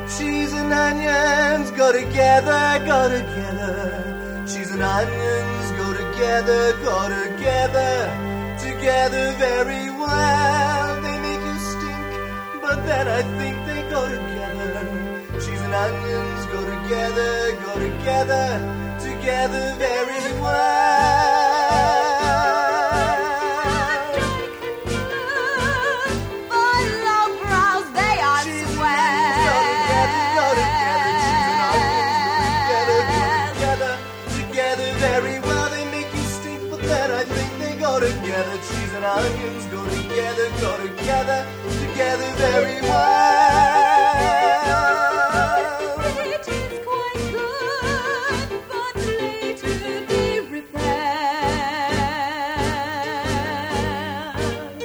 Cheese and onions go together, go together. Cheese and onions go together, go together. Together very well. They make you stink, but then I think they go together. Cheese and onions go together, go together. Together very well. Together, cheese and onions go together, together very well. It is quite good, but later be repaired.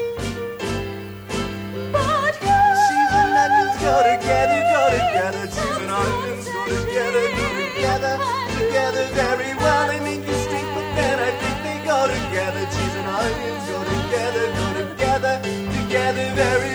But cheese and onions go together, cheese and onions go together, together very well. They make you stink, but then I think they go together. Cheese and onions go together, together very